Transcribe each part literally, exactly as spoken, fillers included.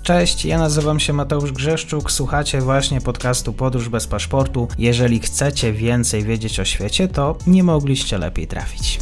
Cześć, ja nazywam się Mateusz Grzeszczuk, słuchacie właśnie podcastu Podróż bez paszportu. Jeżeli chcecie więcej wiedzieć o świecie, to nie mogliście lepiej trafić.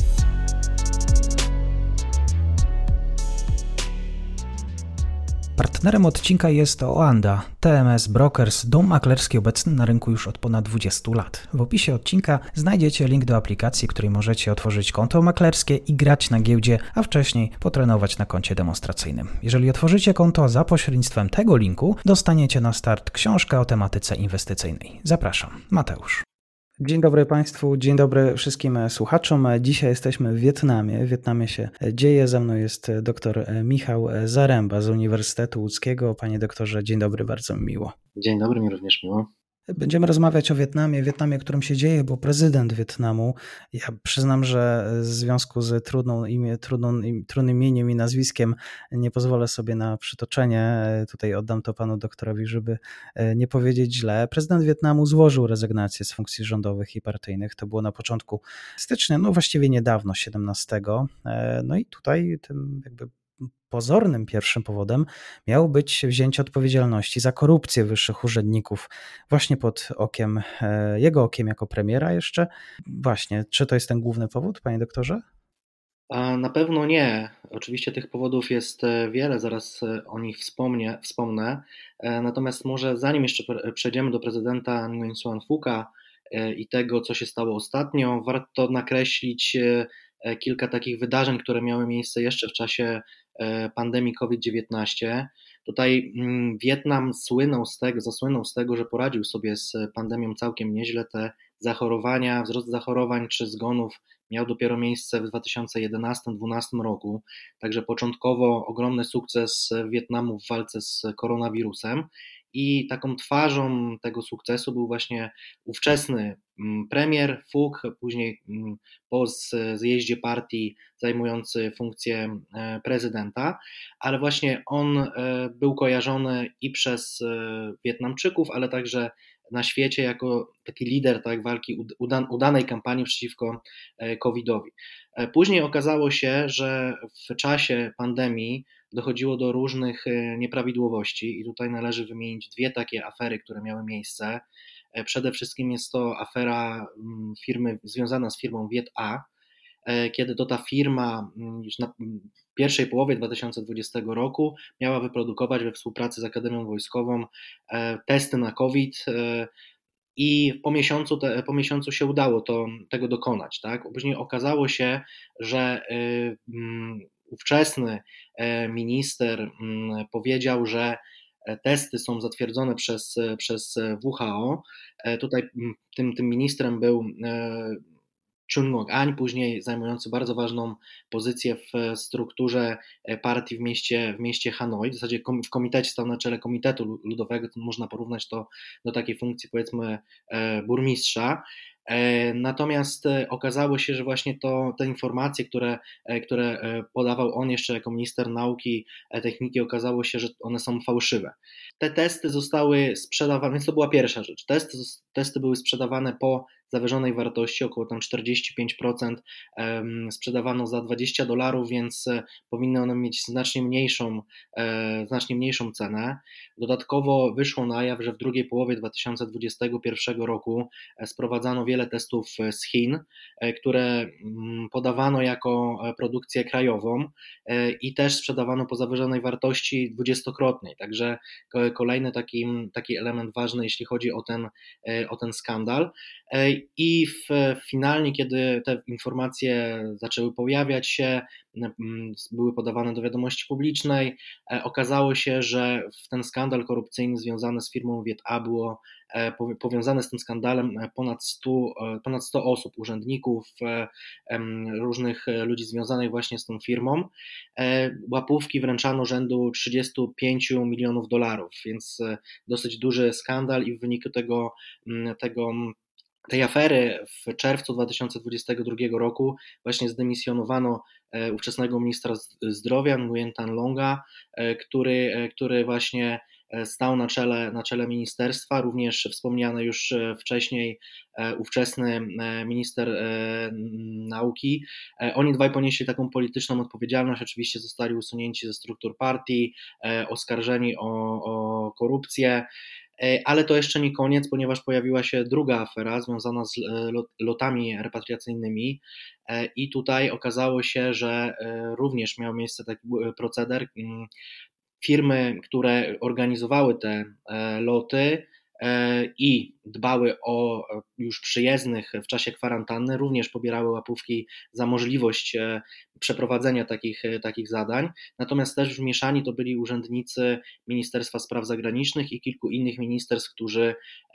Partnerem odcinka jest Oanda, T M S Brokers, dom maklerski obecny na rynku już od ponad dwudziestu lat. W opisie odcinka znajdziecie link do aplikacji, w której możecie otworzyć konto maklerskie i grać na giełdzie, a wcześniej potrenować na koncie demonstracyjnym. Jeżeli otworzycie konto za pośrednictwem tego linku, dostaniecie na start książkę o tematyce inwestycyjnej. Zapraszam, Mateusz. Dzień dobry Państwu, dzień dobry wszystkim słuchaczom. Dzisiaj jesteśmy w Wietnamie. W Wietnamie się dzieje. Ze mną jest dr Michał Zaręba z Uniwersytetu Łódzkiego. Panie doktorze, dzień dobry, bardzo mi miło. Dzień dobry, mi również miło. Będziemy rozmawiać o Wietnamie, Wietnamie, którym się dzieje, bo prezydent Wietnamu, ja przyznam, że w związku z trudną imię, trudną, trudnym imieniem i nazwiskiem nie pozwolę sobie na przytoczenie, tutaj oddam to panu doktorowi, żeby nie powiedzieć źle. Prezydent Wietnamu złożył rezygnację z funkcji rządowych i partyjnych, to było na początku stycznia, no właściwie niedawno, siedemnastego. No i tutaj tym jakby pozornym pierwszym powodem miało być wzięcie odpowiedzialności za korupcję wyższych urzędników właśnie pod okiem, jego okiem jako premiera jeszcze. Właśnie, czy to jest ten główny powód, panie doktorze? Na pewno nie. Oczywiście tych powodów jest wiele, zaraz o nich wspomnę. wspomnę. Natomiast może zanim jeszcze przejdziemy do prezydenta Nguyen Xuan Phuca i tego, co się stało ostatnio, warto nakreślić kilka takich wydarzeń, które miały miejsce jeszcze w czasie pandemii COVID dziewiętnaście. Tutaj Wietnam słynął z tego, zasłynął z tego, że poradził sobie z pandemią całkiem nieźle. Te zachorowania, wzrost zachorowań czy zgonów miał dopiero miejsce w dwa tysiące jedenastym do dwa tysiące dwunastym roku. Także początkowo ogromny sukces Wietnamu w walce z koronawirusem. I taką twarzą tego sukcesu był właśnie ówczesny premier Phuc, później po zjeździe partii zajmujący funkcję prezydenta, ale właśnie on był kojarzony i przez Wietnamczyków, ale także na świecie jako taki lider tak, walki, udanej kampanii przeciwko kowidowi. Później okazało się, że w czasie pandemii dochodziło do różnych nieprawidłowości i tutaj należy wymienić dwie takie afery, które miały miejsce. Przede wszystkim jest to afera firmy związana z firmą Viet A, kiedy to ta firma już na pierwszej połowie dwa tysiące dwudziestego roku miała wyprodukować we współpracy z Akademią Wojskową testy na COVID i po miesiącu, te, po miesiącu się udało to, tego dokonać. Tak? Później okazało się, że ówczesny minister powiedział, że testy są zatwierdzone przez, przez W H O. Tutaj tym, tym ministrem był Chun Ngoc-Anh, później zajmujący bardzo ważną pozycję w strukturze partii w mieście, w mieście Hanoi. W zasadzie w komitecie stał na czele Komitetu Ludowego, to można porównać to do takiej funkcji, powiedzmy, burmistrza. Natomiast okazało się, że właśnie to, te informacje, które, które podawał on jeszcze jako minister nauki, techniki, okazało się, że one są fałszywe. Te testy zostały sprzedawane, więc to była pierwsza rzecz. Testy, testy były sprzedawane po zawyżonej wartości, około tam czterdzieści pięć procent sprzedawano za dwadzieścia dolarów, więc powinny one mieć znacznie mniejszą, znacznie mniejszą cenę. Dodatkowo wyszło na jaw, że w drugiej połowie dwa tysiące dwudziestego pierwszego roku sprowadzano wiele testów z Chin, które podawano jako produkcję krajową i też sprzedawano po zawyżonej wartości dwudziestokrotnej. Także kolejny taki, taki element ważny, jeśli chodzi o ten, o ten skandal. I w, finalnie, kiedy te informacje zaczęły pojawiać się, były podawane do wiadomości publicznej, okazało się, że w ten skandal korupcyjny związany z firmą Viet A było powiązane z tym skandalem ponad sto, ponad sto osób, urzędników, różnych ludzi związanych właśnie z tą firmą. Łapówki wręczano rzędu trzydziestu pięciu milionów dolarów, więc dosyć duży skandal i w wyniku tego, tego tej afery w czerwcu dwa tysiące dwudziestego drugiego roku właśnie zdymisjonowano ówczesnego ministra zdrowia Nguyen Tan Longa, który, który właśnie stał na czele, na czele ministerstwa, również wspomniany już wcześniej ówczesny minister nauki. Oni dwaj ponieśli taką polityczną odpowiedzialność, oczywiście zostali usunięci ze struktur partii, oskarżeni o, o korupcję. Ale to jeszcze nie koniec, ponieważ pojawiła się druga afera związana z lotami repatriacyjnymi i tutaj okazało się, że również miał miejsce taki proceder. Firmy, które organizowały te loty i dbały o już przyjezdnych w czasie kwarantanny, również pobierały łapówki za możliwość przeprowadzenia takich, takich zadań. Natomiast też wmieszani to byli urzędnicy Ministerstwa Spraw Zagranicznych i kilku innych ministerstw, którzy,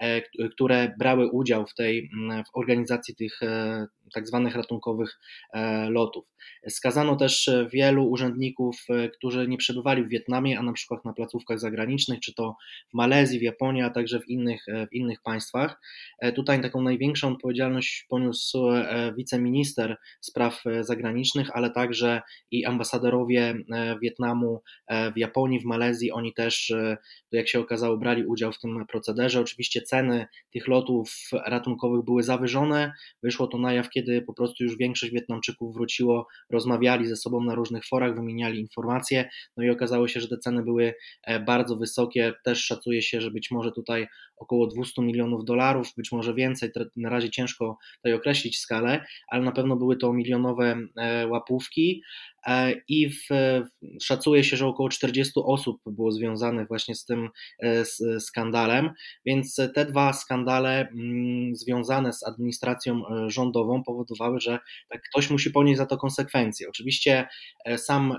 które brały udział w tej w organizacji tych tak zwanych ratunkowych lotów. Skazano też wielu urzędników, którzy nie przebywali w Wietnamie, a na przykład na placówkach zagranicznych, czy to w Malezji, w Japonii, a także w innych, w innych państwach. Tutaj taką największą odpowiedzialność poniósł wiceminister spraw zagranicznych, ale także i ambasadorowie Wietnamu w Japonii, w Malezji. Oni też, jak się okazało, brali udział w tym procederze. Oczywiście ceny tych lotów ratunkowych były zawyżone. Wyszło to na jaw, kiedy po prostu już większość Wietnamczyków wróciło, rozmawiali ze sobą na różnych forach, wymieniali informacje, no i okazało się, że te ceny były bardzo wysokie. Też szacuje się, że być może tutaj około dwieście milionów dolarów, być może więcej, na razie ciężko tutaj określić skalę, ale na pewno były to milionowe łapówki. I w, szacuje się, że około czterdzieści osób było związanych właśnie z tym z skandalem, więc te dwa skandale mm, związane z administracją rządową powodowały, że tak ktoś musi ponieść za to konsekwencje. Oczywiście sam,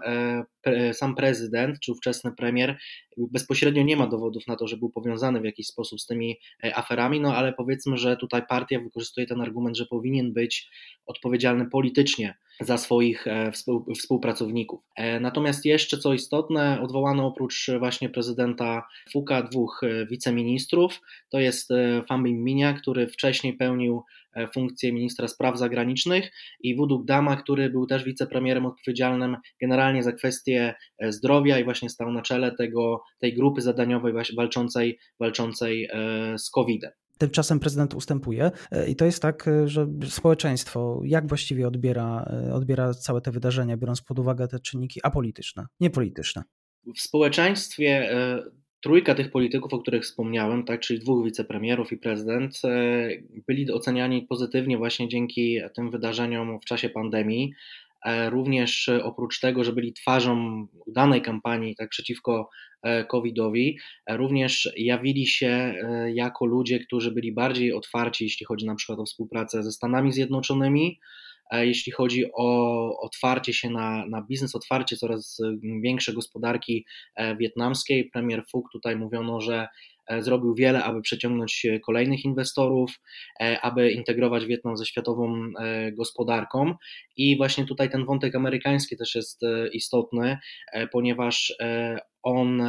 sam prezydent czy ówczesny premier bezpośrednio nie ma dowodów na to, że był powiązany w jakiś sposób z tymi aferami, no ale powiedzmy, że tutaj partia wykorzystuje ten argument, że powinien być odpowiedzialny politycznie za swoich współpracowników. Natomiast jeszcze co istotne, odwołano oprócz właśnie prezydenta Phuca dwóch wiceministrów, to jest Pham Binh Minh, który wcześniej pełnił funkcję ministra spraw zagranicznych, i Wu Duc Dama, który był też wicepremierem odpowiedzialnym generalnie za kwestie zdrowia i właśnie stał na czele tego, tej grupy zadaniowej walczącej, walczącej z kowidem. Tymczasem prezydent ustępuje i to jest tak, że społeczeństwo jak właściwie odbiera, odbiera całe te wydarzenia, biorąc pod uwagę te czynniki apolityczne, niepolityczne? W społeczeństwie trójka tych polityków, o których wspomniałem, tak, czyli dwóch wicepremierów i prezydent, byli oceniani pozytywnie właśnie dzięki tym wydarzeniom w czasie pandemii. Również oprócz tego, że byli twarzą udanej kampanii tak przeciwko covidowi, również jawili się jako ludzie, którzy byli bardziej otwarci, jeśli chodzi na przykład o współpracę ze Stanami Zjednoczonymi, jeśli chodzi o otwarcie się na, na biznes, otwarcie coraz większe gospodarki wietnamskiej. Premier Phuc tutaj mówiono, że zrobił wiele, aby przyciągnąć kolejnych inwestorów, aby integrować Wietnam ze światową gospodarką, i właśnie tutaj ten wątek amerykański też jest istotny, ponieważ on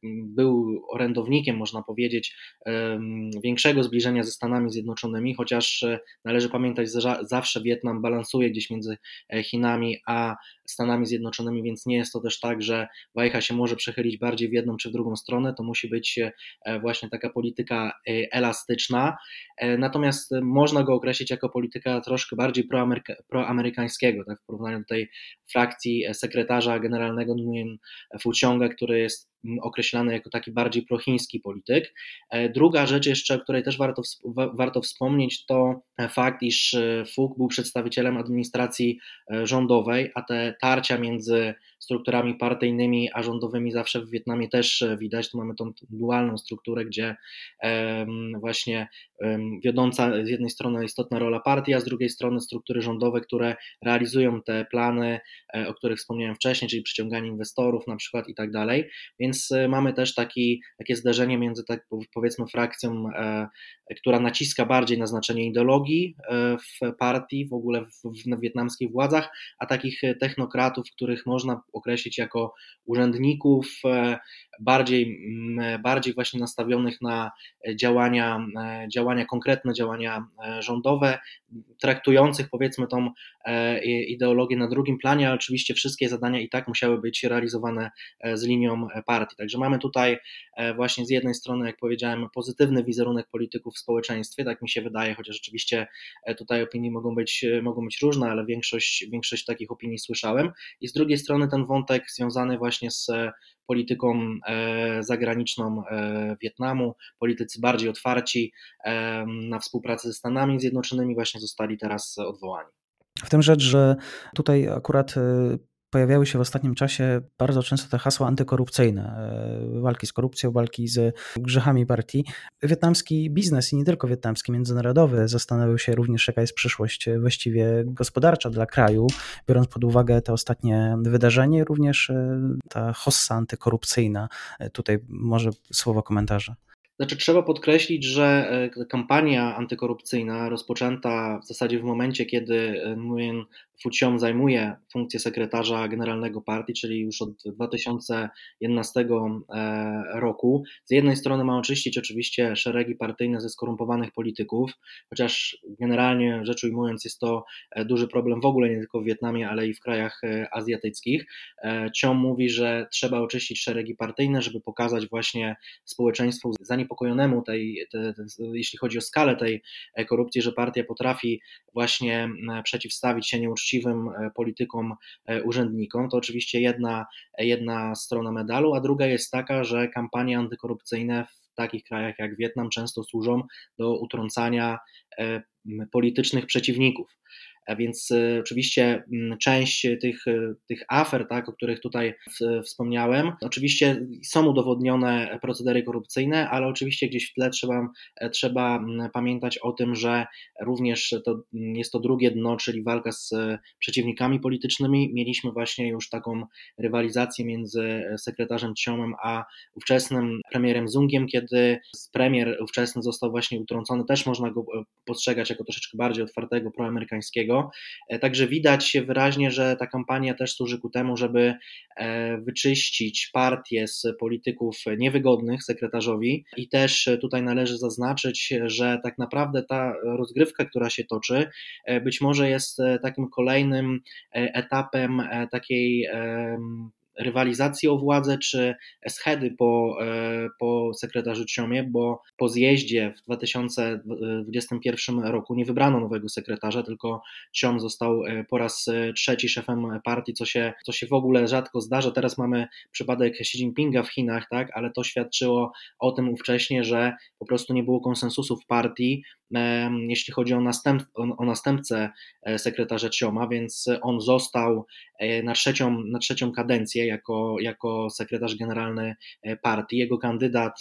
był orędownikiem, można powiedzieć, większego zbliżenia ze Stanami Zjednoczonymi, chociaż należy pamiętać, że zawsze Wietnam balansuje gdzieś między Chinami a Stanami Zjednoczonymi, więc nie jest to też tak, że wajcha się może przechylić bardziej w jedną czy w drugą stronę, to musi być właśnie taka polityka elastyczna, natomiast można go określić jako polityka troszkę bardziej proameryka, proamerykańskiego, tak, w porównaniu do tej frakcji sekretarza generalnego Nguyen Phu Thionga, który jest określany jako taki bardziej prochiński polityk. Druga rzecz jeszcze, o której też warto, warto wspomnieć, to fakt, iż Phuc był przedstawicielem administracji rządowej, a te tarcia między strukturami partyjnymi a rządowymi zawsze w Wietnamie też widać. Tu mamy tą dualną strukturę, gdzie właśnie wiodąca z jednej strony istotna rola partii, a z drugiej strony struktury rządowe, które realizują te plany, o których wspomniałem wcześniej, czyli przyciąganie inwestorów na przykład i tak dalej. Więc mamy też taki, takie zderzenie między tak powiedzmy frakcją, która naciska bardziej na znaczenie ideologii w partii, w ogóle w, w wietnamskich władzach, a takich technokratów, których można określić jako urzędników bardziej, bardziej właśnie nastawionych na działania, działania konkretne, działania rządowe, traktujących powiedzmy tą ideologię na drugim planie, ale oczywiście wszystkie zadania i tak musiały być realizowane z linią partii. partii. Także mamy tutaj właśnie z jednej strony, jak powiedziałem, pozytywny wizerunek polityków w społeczeństwie, tak mi się wydaje, chociaż oczywiście tutaj opinie mogą być, mogą być różne, ale większość, większość takich opinii słyszałem. I z drugiej strony ten wątek związany właśnie z polityką zagraniczną Wietnamu, politycy bardziej otwarci na współpracę ze Stanami Zjednoczonymi właśnie zostali teraz odwołani. W tym rzecz, że tutaj akurat pojawiały się w ostatnim czasie bardzo często te hasła antykorupcyjne, walki z korupcją, walki z grzechami partii. Wietnamski biznes i nie tylko wietnamski, międzynarodowy zastanawiał się również, jaka jest przyszłość właściwie gospodarcza dla kraju, biorąc pod uwagę te ostatnie wydarzenie, również ta hossa antykorupcyjna. Tutaj może słowo komentarza. Znaczy, trzeba podkreślić, że kampania antykorupcyjna rozpoczęta w zasadzie w momencie, kiedy Nguyen Phu Trong zajmuje funkcję sekretarza generalnego partii, czyli już od dwa tysiące jedenastego roku. Z jednej strony ma oczyścić oczywiście szeregi partyjne ze skorumpowanych polityków, chociaż generalnie rzecz ujmując jest to duży problem w ogóle nie tylko w Wietnamie, ale i w krajach azjatyckich. Chiom mówi, że trzeba oczyścić szeregi partyjne, żeby pokazać właśnie społeczeństwu zaniepokojonemu tej, te, te, jeśli chodzi o skalę tej korupcji, że partia potrafi właśnie przeciwstawić się nieuczciwym politykom, urzędnikom. To oczywiście jedna, jedna strona medalu, a druga jest taka, że kampanie antykorupcyjne w takich krajach jak Wietnam często służą do utrącania politycznych przeciwników. A więc oczywiście część tych, tych afer, tak, o których tutaj wspomniałem, oczywiście są udowodnione procedery korupcyjne, ale oczywiście gdzieś w tle trzeba, trzeba pamiętać o tym, że również to jest to drugie dno, czyli walka z przeciwnikami politycznymi. Mieliśmy właśnie już taką rywalizację między sekretarzem Chiomem a ówczesnym premierem Sungiem, kiedy premier ówczesny został właśnie utrącony. Też można go postrzegać jako troszeczkę bardziej otwartego, proamerykańskiego. Także widać wyraźnie, że ta kampania też służy ku temu, żeby wyczyścić partię z polityków niewygodnych sekretarzowi i też tutaj należy zaznaczyć, że tak naprawdę ta rozgrywka, która się toczy, być może jest takim kolejnym etapem takiej rywalizacji o władzę czy schedy po, po sekretarzu Chiomie, bo po zjeździe w dwa tysiące dwudziestym pierwszym roku nie wybrano nowego sekretarza, tylko Chiom został po raz trzeci szefem partii, co się, co się w ogóle rzadko zdarza. Teraz mamy przypadek Xi Jinpinga w Chinach, tak, ale to świadczyło o tym ówcześnie, że po prostu nie było konsensusu w partii, jeśli chodzi o, następ, o następcę sekretarza Chioma, więc on został na trzecią, na trzecią kadencję jako, jako sekretarz generalny partii. Jego kandydat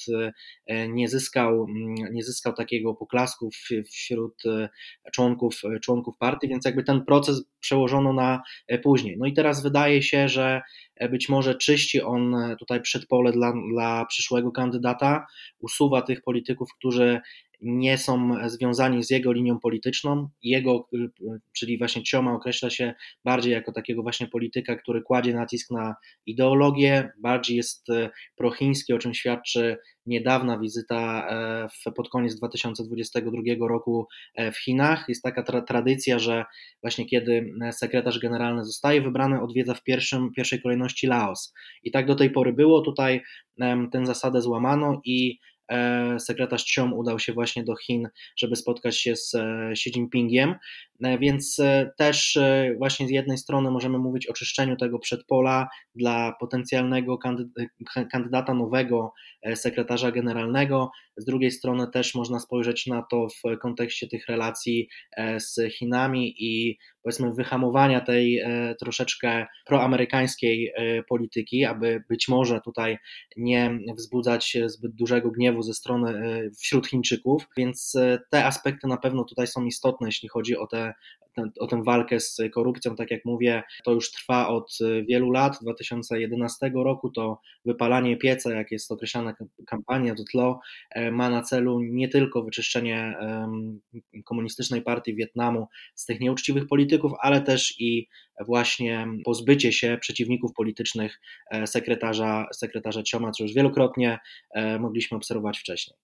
nie zyskał, nie zyskał takiego poklasku wśród członków, członków partii, więc jakby ten proces przełożono na później. No i teraz wydaje się, że być może czyści on tutaj przedpole dla, dla przyszłego kandydata, usuwa tych polityków, którzy nie są związani z jego linią polityczną. Jego, czyli właśnie Chioma, określa się bardziej jako takiego właśnie polityka, który kładzie nacisk na ideologię, bardziej jest prochiński, o czym świadczy niedawna wizyta w, pod koniec dwa tysiące dwudziestego drugiego roku w Chinach. Jest taka tra- tradycja, że właśnie kiedy sekretarz generalny zostaje wybrany, odwiedza w pierwszym, pierwszej kolejności Laos. I tak do tej pory było. Tutaj tę zasadę złamano i sekretarz Chiom udał się właśnie do Chin, żeby spotkać się z Xi Jinpingiem, więc też właśnie z jednej strony możemy mówić o czyszczeniu tego przedpola dla potencjalnego kandydata nowego sekretarza generalnego, z drugiej strony też można spojrzeć na to w kontekście tych relacji z Chinami i powiedzmy wyhamowania tej troszeczkę proamerykańskiej polityki, aby być może tutaj nie wzbudzać zbyt dużego gniewu ze strony wśród Chińczyków, więc te aspekty na pewno tutaj są istotne, jeśli chodzi o tę o tę walkę z korupcją. Tak jak mówię, to już trwa od wielu lat. dwa tysiące jedenastego roku to wypalanie pieca, jak jest określana kampania, to tlo ma na celu nie tylko wyczyszczenie komunistycznej partii Wietnamu z tych nieuczciwych polityków, ale też i właśnie pozbycie się przeciwników politycznych sekretarza, sekretarza Chioma, co już wielokrotnie mogliśmy obserwować wcześniej.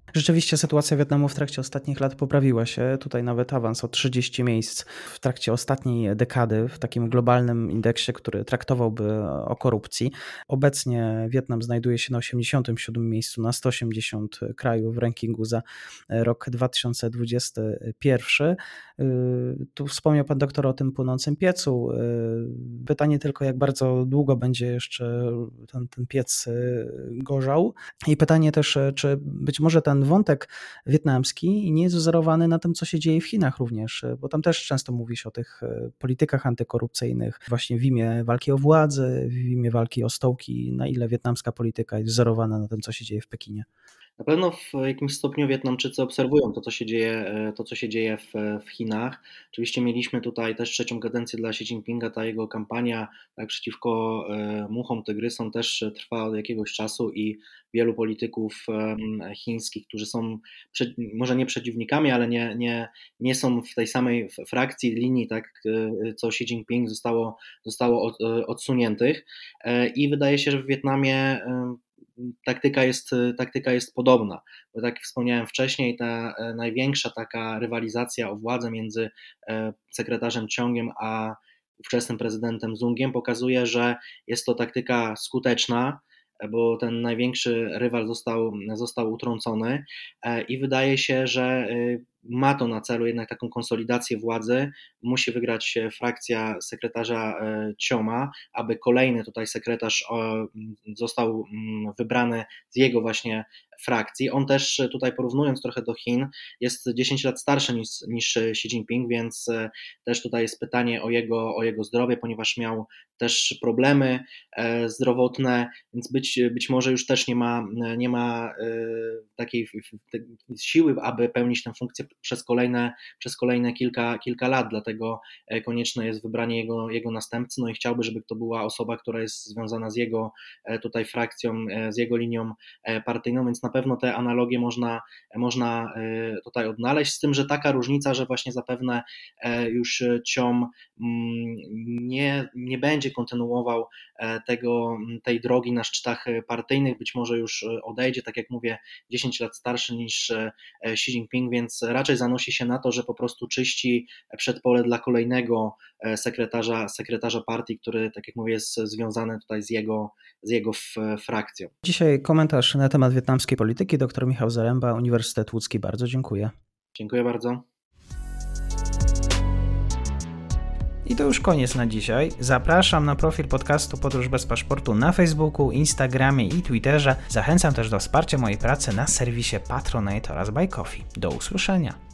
Rzeczywiście sytuacja Wietnamu w trakcie ostatnich lat poprawiła się. Tutaj nawet awans o trzydzieści miejsc w trakcie ostatniej dekady w takim globalnym indeksie, który traktowałby o korupcji. Obecnie Wietnam znajduje się na osiemdziesiątym siódmym miejscu na sto osiemdziesiąt krajów w rankingu za rok dwa tysiące dwudziesty pierwszy. Tu wspomniał pan doktor o tym płonącym piecu. Pytanie tylko, jak bardzo długo będzie jeszcze ten, ten piec gorzał. I pytanie też, czy być może ten wątek wietnamski nie jest wzorowany na tym, co się dzieje w Chinach również, bo tam też często mówi się o tych politykach antykorupcyjnych właśnie w imię walki o władzę, w imię walki o stołki, na ile wietnamska polityka jest wzorowana na tym, co się dzieje w Pekinie. Na pewno w jakimś stopniu Wietnamczycy obserwują to, co się dzieje, to, co się dzieje w, w Chinach. Oczywiście mieliśmy tutaj też trzecią kadencję dla Xi Jinpinga, ta jego kampania tak, przeciwko muchom, tygrysom też trwa od jakiegoś czasu i wielu polityków chińskich, którzy są może nie przeciwnikami, ale nie, nie, nie są w tej samej frakcji, linii, tak, co Xi Jinping, zostało, zostało odsuniętych i wydaje się, że w Wietnamie taktyka jest, taktyka jest podobna, bo tak jak wspomniałem wcześniej, ta największa taka rywalizacja o władzę między sekretarzem Ciongiem a ówczesnym prezydentem Zungiem pokazuje, że jest to taktyka skuteczna, bo ten największy rywal został, został utrącony i wydaje się, że ma to na celu jednak taką konsolidację władzy. Musi wygrać frakcja sekretarza Cioma, aby kolejny tutaj sekretarz został wybrany z jego właśnie frakcji. On też tutaj, porównując trochę do Chin, jest dziesięć lat starszy niż, niż Xi Jinping, więc też tutaj jest pytanie o jego, o jego zdrowie, ponieważ miał też problemy zdrowotne, więc być, być może już też nie ma, nie ma takiej siły, aby pełnić tę funkcję przez kolejne, przez kolejne kilka, kilka lat, dlatego konieczne jest wybranie jego, jego następcy, no i chciałby, żeby to była osoba, która jest związana z jego tutaj frakcją, z jego linią partyjną, więc na pewno te analogie można, można tutaj odnaleźć, z tym, że taka różnica, że właśnie zapewne już Ciom nie, nie będzie kontynuował tego, tej drogi na szczytach partyjnych, być może już odejdzie, tak jak mówię, dziesięć lat starszy niż Xi Jinping, więc raczej zanosi się na to, że po prostu czyści przedpole dla kolejnego sekretarza, sekretarza partii, który, tak jak mówię, jest związany tutaj z jego, z jego frakcją. Dzisiaj komentarz na temat wietnamskiej polityki. Dr Michał Zaręba, Uniwersytet Łódzki. Bardzo dziękuję. Dziękuję bardzo. I to już koniec na dzisiaj. Zapraszam na profil podcastu Podróż bez paszportu na Facebooku, Instagramie i Twitterze. Zachęcam też do wsparcia mojej pracy na serwisie Patronite oraz Buy Coffee. Do usłyszenia.